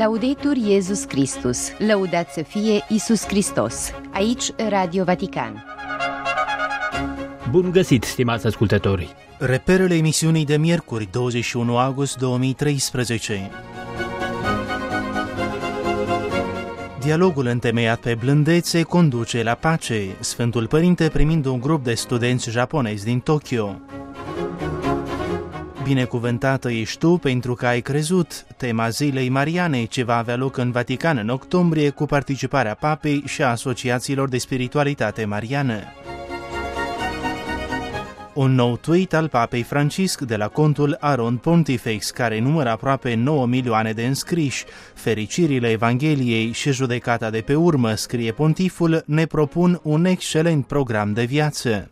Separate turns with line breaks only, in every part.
Laudetur Iesus Christus, lăudat să fie Iisus Hristos. Aici Radio Vatican.
Bun găsit, stimați ascultători!
Reperele emisiunii de miercuri, 21 august 2013. Dialogul întemeiat pe blândețe conduce la pace, Sfântul Părinte primind un grup de studenți japonezi din Tokyo. Binecuvântată ești tu pentru că ai crezut, tema Zilei Mariane, ce va avea loc în Vatican în octombrie cu participarea Papei și a asociațiilor de spiritualitate mariană. Un nou tweet al Papei Francisc de la contul Aron Pontifex, care numără aproape 9 milioane de înscriși. Fericirile Evangheliei și judecata de pe urmă, scrie pontiful, ne propun un excelent program de viață.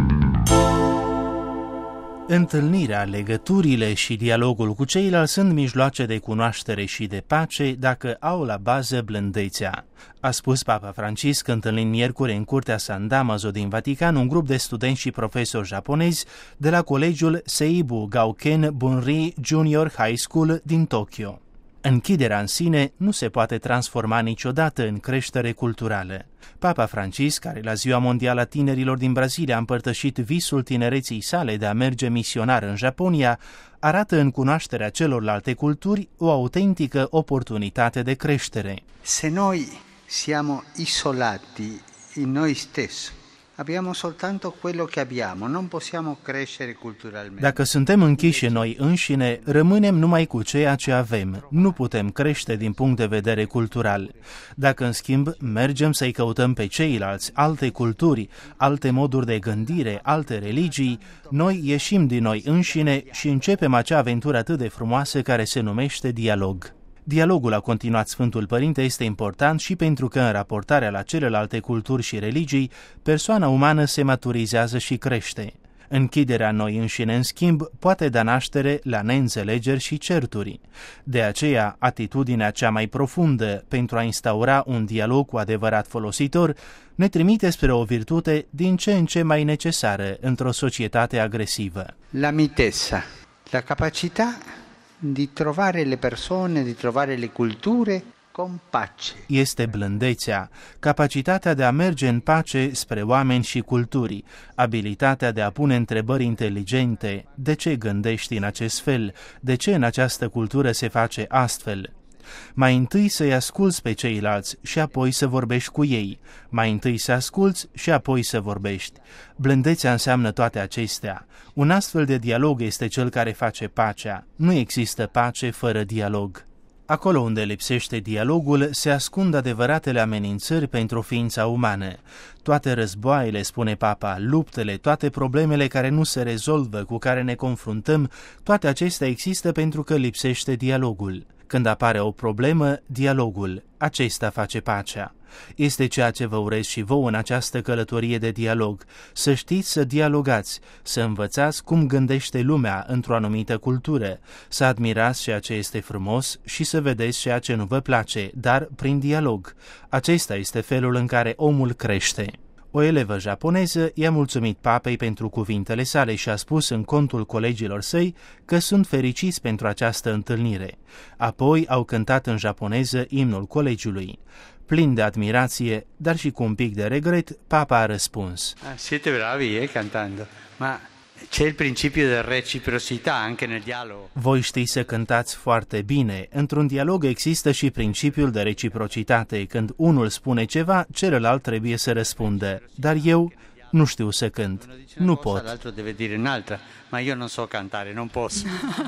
Întâlnirea, legăturile și dialogul cu ceilalți sunt mijloace de cunoaștere și de pace dacă au la bază blândețea, a spus Papa Francisc întâlnind miercuri în curtea San Damaso din Vatican un grup de studenți și profesori japonezi de la colegiul Seibu Gauken Bunri Junior High School din Tokyo. Închiderea în sine nu se poate transforma niciodată în creștere culturală. Papa Francisc, care la Ziua Mondială a Tinerilor din Brazilia a împărtășit visul tinereții sale de a merge misionar în Japonia, arată în cunoașterea celorlalte culturi o autentică oportunitate de creștere.
Se noi siamo isolati in noi stessi, abbiamo soltanto quello che abbiamo, non possiamo crescere culturalmente.
Dacă suntem închiși în noi înșine, rămânem numai cu ceea ce avem. Nu putem crește din punct de vedere cultural. Dacă, în schimb, mergem să-i căutăm pe ceilalți, alte culturi, alte moduri de gândire, alte religii, noi ieșim din noi înșine și începem acea aventură atât de frumoasă care se numește dialog. Dialogul, a continuat Sfântul Părinte, este important și pentru că în raportarea la celelalte culturi și religii, persoana umană se maturizează și crește. Închiderea noi înșine, în schimb, poate da naștere la neînțelegeri și certuri. De aceea, atitudinea cea mai profundă pentru a instaura un dialog cu adevărat folositor ne trimite spre o virtute din ce în ce mai necesară într-o societate agresivă.
La mitezza, la capacità di trovare le persone, di trovare le culture con pace.
Este blândețea, capacitatea de a merge în pace spre oameni și culturi, abilitatea de a pune întrebări inteligente, de ce gândești în acest fel, de ce în această cultură se face astfel. Mai întâi să-i asculți pe ceilalți și apoi să vorbești cu ei. Mai întâi să asculți și apoi să vorbești. Blândețea înseamnă toate acestea. Un astfel de dialog este cel care face pacea. Nu există pace fără dialog. Acolo unde lipsește dialogul, se ascund adevăratele amenințări pentru ființa umană. Toate războaiele, spune Papa, luptele, toate problemele care nu se rezolvă, cu care ne confruntăm, toate acestea există pentru că lipsește dialogul. Când apare o problemă, dialogul, acesta face pacea. Este ceea ce vă urez și vouă în această călătorie de dialog, să știți să dialogați, să învățați cum gândește lumea într-o anumită cultură, să admirați ceea ce este frumos și să vedeți ceea ce nu vă place, dar prin dialog. Acesta este felul în care omul crește. O elevă japoneză i-a mulțumit papei pentru cuvintele sale și a spus în contul colegilor săi că sunt fericiți pentru această întâlnire. Apoi au cântat în japoneză imnul colegiului. Plin de admirație, dar și cu un pic de regret, papa a răspuns:
Siete bravi, cantando, ma c'è il principio de reciprocità anche nel dialogo.
Voi știți să cântați foarte bine. Într-un dialog există și principiul de reciprocitate. Când unul spune ceva, celălalt trebuie să răspundă. Dar eu nu știu să cânt. Nu pot.
L'altro deve dire un'altra, ma io non so cantare, non posso.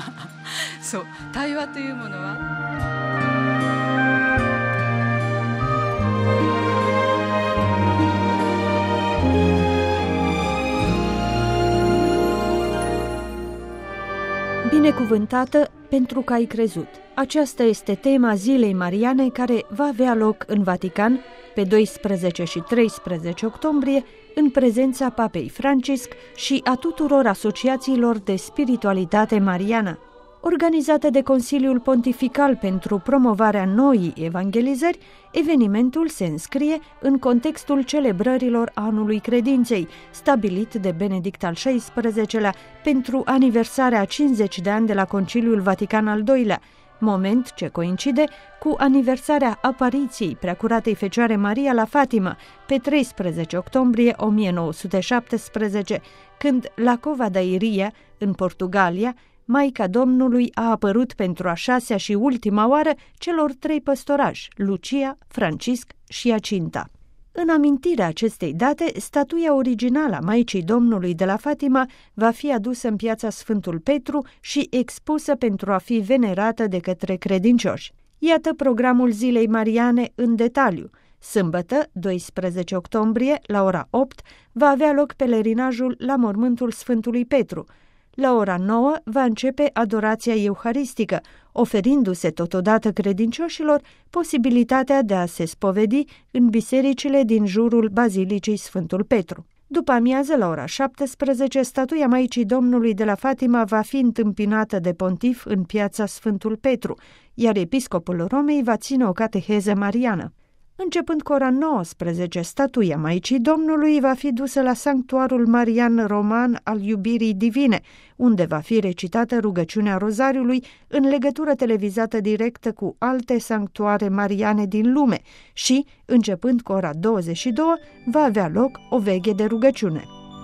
So, taiwa to iu mono wa
Binecuvântată pentru că ai crezut. Aceasta este tema Zilei Mariane care va avea loc în Vatican pe 12 și 13 octombrie în prezența Papei Francisc și a tuturor asociațiilor de spiritualitate mariană. Organizată de Consiliul Pontifical pentru promovarea noii evangelizări, evenimentul se înscrie în contextul celebrărilor Anului Credinței, stabilit de Benedict al XVI-lea pentru aniversarea 50 de ani de la Conciliul Vatican al II-lea, moment ce coincide cu aniversarea apariției Preacuratei Fecioare Maria la Fatima pe 13 octombrie 1917, când la Cova da Iria, în Portugalia, Maica Domnului a apărut pentru a 6-a și ultima oară celor 3 păstorași, Lucia, Francisc și Jacinta. În amintirea acestei date, statuia originală a Maicii Domnului de la Fatima va fi adusă în piața Sfântul Petru și expusă pentru a fi venerată de către credincioși. Iată programul Zilei Mariane în detaliu. Sâmbătă, 12 octombrie, la ora 8, va avea loc pelerinajul la mormântul Sfântului Petru. La ora 9 va începe adorația euharistică, oferindu-se totodată credincioșilor posibilitatea de a se spovedi în bisericile din jurul Bazilicii Sfântul Petru. După amiază, la ora 17, statuia Maicii Domnului de la Fatima va fi întâmpinată de pontif în piața Sfântul Petru, iar episcopul Romei va ține o cateheză mariană. Începând cu ora 19, statuia Maicii Domnului va fi dusă la sanctuarul marian roman al iubirii divine, unde va fi recitată rugăciunea Rozariului în legătură televizată directă cu alte sanctuare mariane din lume și, începând cu ora 22, va avea loc o veghe de rugăciune.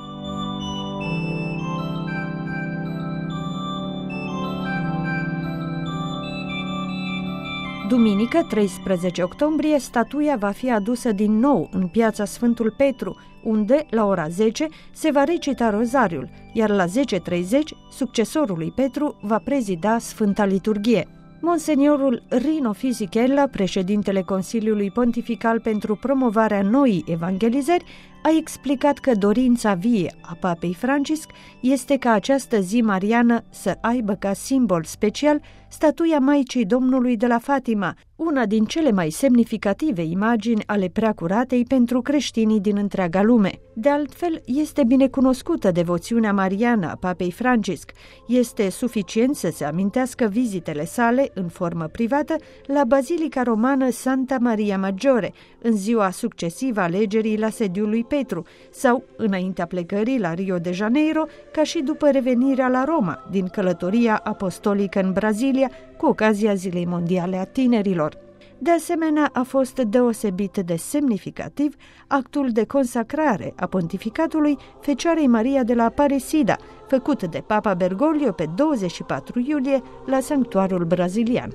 Duminică, 13 octombrie, statuia va fi adusă din nou în piața Sfântul Petru, unde, la ora 10, se va recita rozariul, iar la 10:30, succesorul lui Petru va prezida Sfânta Liturghie. Monseniorul Rino Fisichella, președintele Consiliului Pontifical pentru promovarea noii evangelizări, a explicat că dorința vie a Papei Francisc este ca această zi mariană să aibă ca simbol special statuia Maicii Domnului de la Fatima, una din cele mai semnificative imagini ale Preacuratei pentru creștinii din întreaga lume. De altfel, este binecunoscută devoțiunea mariană a Papei Francisc. Este suficient să se amintească vizitele sale, în formă privată, la Bazilica Romană Santa Maria Maggiore, în ziua succesivă a alegerii la sediul lui Petru, sau înaintea plecării la Rio de Janeiro, ca și după revenirea la Roma, din călătoria apostolică în Brazilia, cu ocazia Zilei Mondiale a Tinerilor. De asemenea, a fost deosebit de semnificativ actul de consacrare a pontificatului Fecioarei Maria de la Aparecida, făcut de Papa Bergoglio pe 24 iulie la sanctuarul brazilian.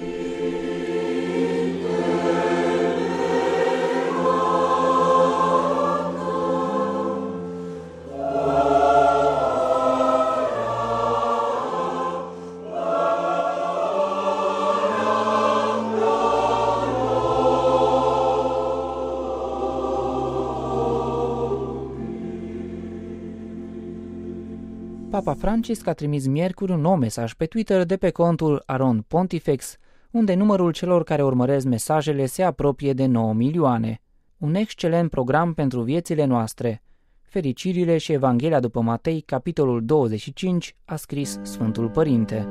Papa Francisc a trimis miercuri un nou mesaj pe Twitter de pe contul Aron Pontifex, unde numărul celor care urmăresc mesajele se apropie de 9 milioane. Un excelent program pentru viețile noastre. Fericirile și Evanghelia după Matei, capitolul 25, a scris Sfântul Părinte.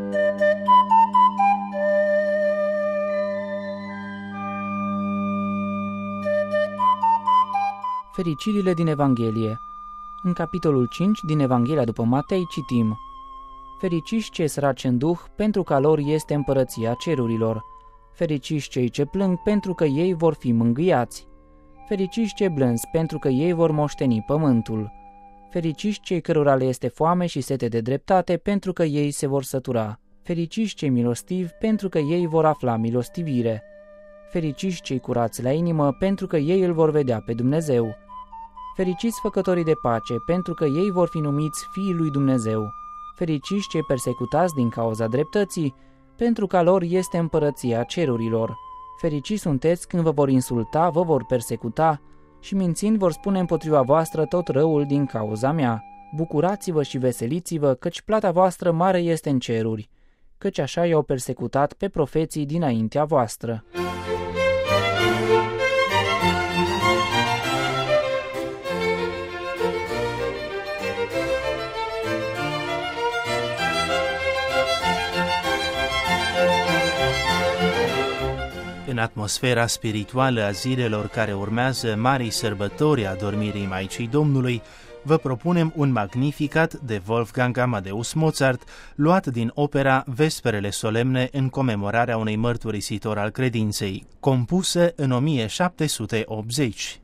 Fericirile din Evanghelie. În capitolul 5 din Evanghelia după Matei citim: Fericiți cei săraci în duh, pentru că a lor este împărăția cerurilor. Fericiți cei ce plâng, pentru că ei vor fi mângâiați. Fericiți cei blânzi, pentru că ei vor moșteni pământul. Fericiți cei cărora le este foame și sete de dreptate, pentru că ei se vor sătura. Fericiți cei milostivi, pentru că ei vor afla milostivire. Fericiți cei curați la inimă, pentru că ei îl vor vedea pe Dumnezeu. Fericiți făcătorii de pace, pentru că ei vor fi numiți fiii lui Dumnezeu. Fericiți cei persecutați din cauza dreptății, pentru că a lor este împărăția cerurilor. Fericiți sunteți când vă vor insulta, vă vor persecuta și mințind vor spune împotriva voastră tot răul din cauza mea. Bucurați-vă și veseliți-vă, căci plata voastră mare este în ceruri, căci așa i-au persecutat pe profeții dinaintea voastră.
În atmosfera spirituală a zilelor care urmează marii sărbători a dormirii Maicii Domnului, vă propunem un Magnificat de Wolfgang Amadeus Mozart, luat din opera Vesperele solemne în comemorarea unui mărturisitor al credinței, compusă în 1780.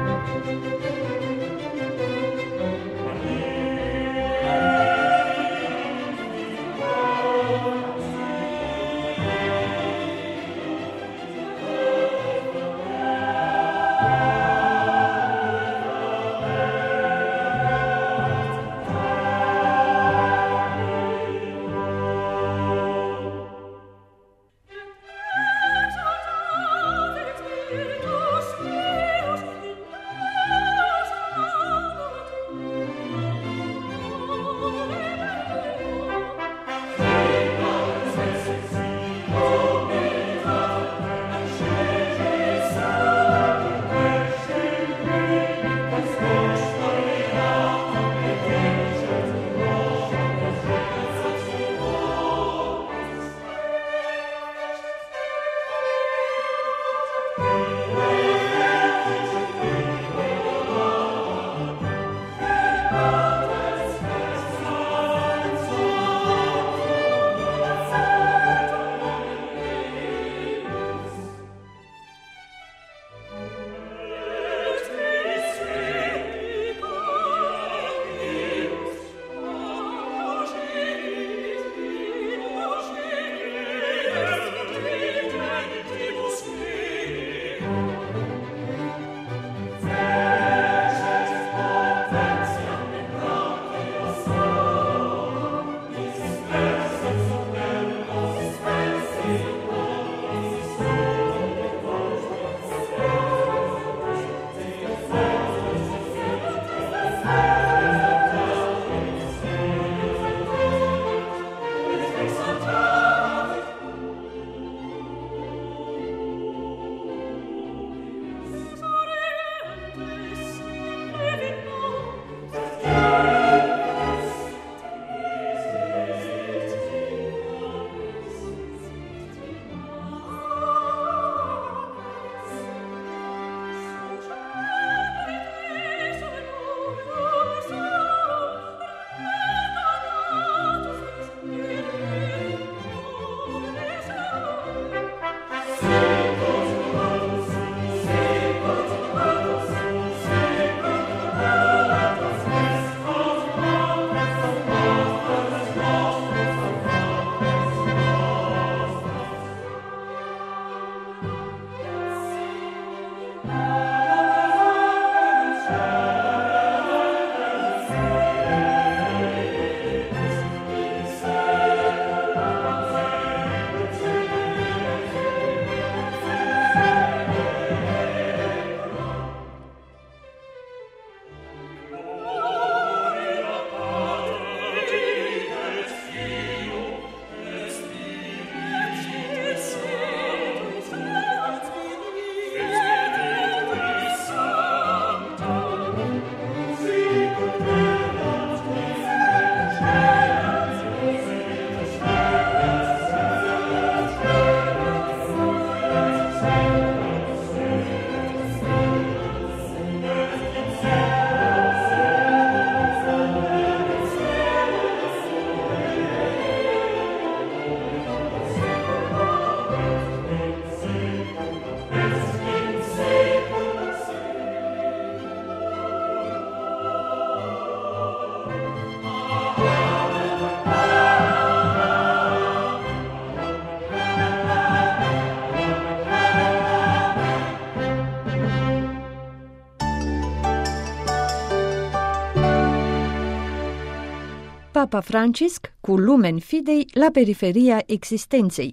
Papa Francisc cu Lumen Fidei la periferia existenței.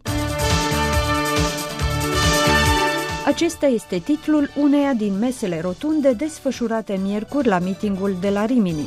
Acesta este titlul uneia din mesele rotunde desfășurate miercuri la mitingul de la Rimini.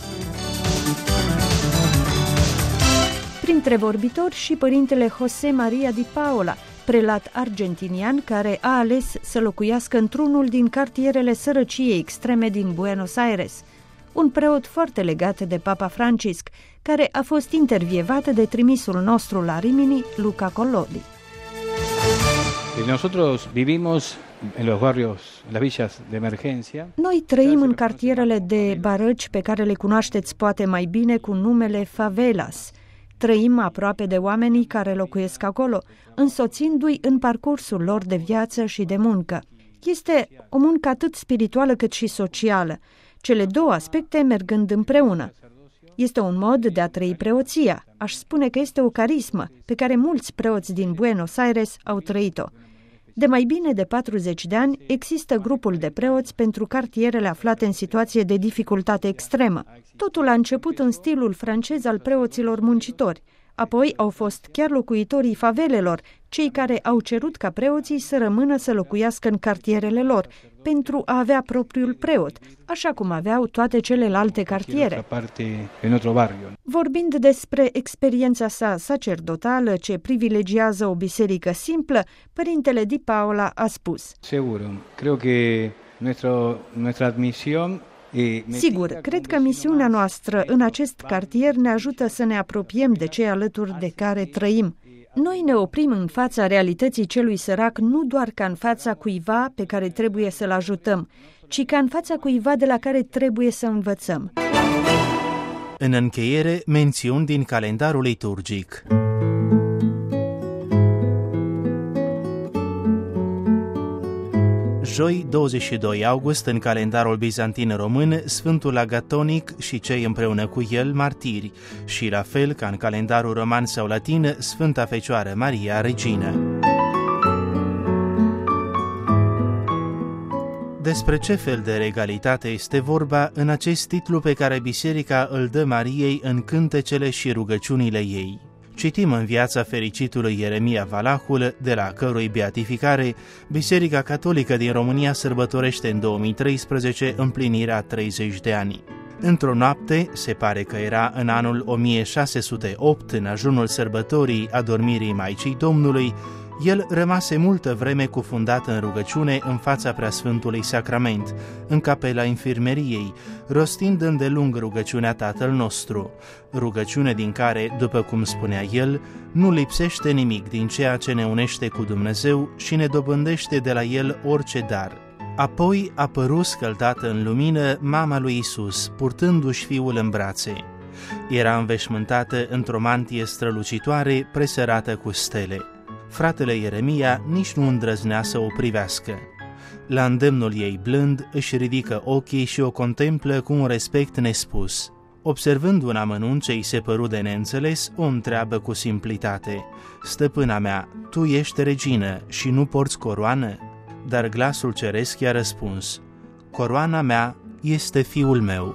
Printre vorbitori și părintele José María Di Paola, prelat argentinian care a ales să locuiască într-unul din cartierele sărăciei extreme din Buenos Aires, un preot foarte legat de Papa Francisc, care a fost intervievat de trimisul nostru la Rimini, Luca Collodi.
Nosotros vivimos en los barrios, las villas de emergencia.
Noi trăim în cartierele de barăci pe care le cunoașteți poate mai bine cu numele favelas. Trăim aproape de oamenii care locuiesc acolo, însoțindu-i în parcursul lor de viață și de muncă. Este o muncă atât spirituală cât și socială, cele două aspecte mergând împreună. Este un mod de a trăi preoția. Aș spune că este o carismă pe care mulți preoți din Buenos Aires au trăit-o. De mai bine de 40 de ani există grupul de preoți pentru cartierele aflate în situație de dificultate extremă. Totul a început în stilul francez al preoților muncitori. Apoi au fost chiar locuitorii favelelor, cei care au cerut ca preoții să rămână să locuiască în cartierele lor, pentru a avea propriul preot, așa cum aveau toate celelalte cartiere. Vorbind despre experiența sa sacerdotală ce privilegiază o biserică simplă, părintele Di Paola a spus: Sigur, cred că misiunea noastră în acest cartier ne ajută să ne apropiem de cei alături de care trăim. Noi ne oprim în fața realității celui sărac nu doar ca în fața cuiva pe care trebuie să-l ajutăm, ci ca în fața cuiva de la care trebuie să învățăm.
În încheiere, mențiuni din calendarul liturgic. Joi, 22 august, în calendarul bizantin român, Sfântul Agatonic și cei împreună cu el martiri, și la fel ca în calendarul roman sau latin, Sfânta Fecioară Maria Regină. Despre ce fel de regalitate este vorba în acest titlu pe care Biserica îl dă Mariei în cântecele și rugăciunile ei? Citim în viața fericitului Ieremia Valahul, de la cărui beatificare Biserica Catolică din România sărbătorește în 2013 împlinirea 30 de ani. Într-o noapte, se pare că era în anul 1608, în ajunul sărbătorii Adormirii Maicii Domnului, el rămase multă vreme cufundat în rugăciune în fața Preasfântului Sacrament, în capela infirmeriei, rostind îndelung rugăciunea Tatăl nostru, rugăciune din care, după cum spunea el, nu lipsește nimic din ceea ce ne unește cu Dumnezeu și ne dobândește de la El orice dar. Apoi a apărut scăldată în lumină mama lui Isus, purtându-și fiul în brațe. Era înveșmântată într-o mantie strălucitoare presărată cu stele. Fratele Ieremia nici nu îndrăznea să o privească. La îndemnul ei blând își ridică ochii și o contemplă cu un respect nespus. Observând un amănunt ce îi se păru de neînțeles, o întreabă cu simplitate: Stăpâna mea, tu ești regină și nu porți coroană? Dar glasul ceresc i-a răspuns: Coroana mea este fiul meu.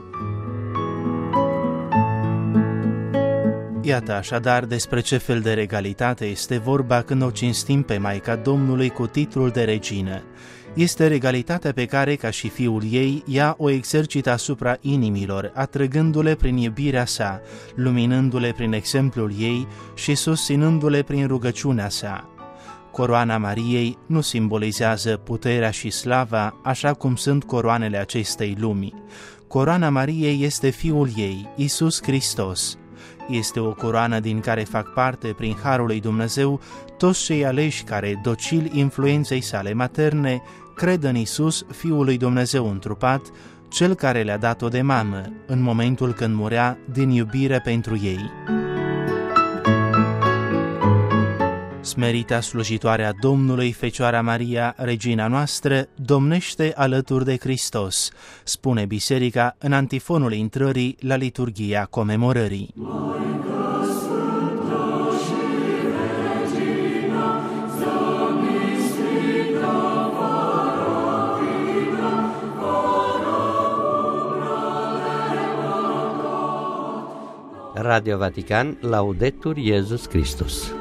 Iată așadar despre ce fel de regalitate este vorba când o cinstim pe Maica Domnului cu titlul de regină. Este regalitatea pe care, ca și fiul ei, ea o exercită asupra inimilor, atrăgându-le prin iubirea sa, luminându-le prin exemplul ei și susținându-le prin rugăciunea sa. Coroana Mariei nu simbolizează puterea și slava, așa cum sunt coroanele acestei lumi. Coroana Mariei este Fiul ei, Iisus Hristos. Este o coroană din care fac parte, prin harul lui Dumnezeu, toți cei aleși care, docili influenței sale materne, cred în Iisus, Fiul lui Dumnezeu întrupat, Cel care le-a dat-o de mamă, în momentul când murea din iubire pentru ei. Smerita slujitoarea Domnului, Fecioara Maria, Regina noastră, domnește alături de Hristos, spune Biserica în antifonul intrării la liturghia comemorării.
Radio Vatican, Laudetur Jesus Christus.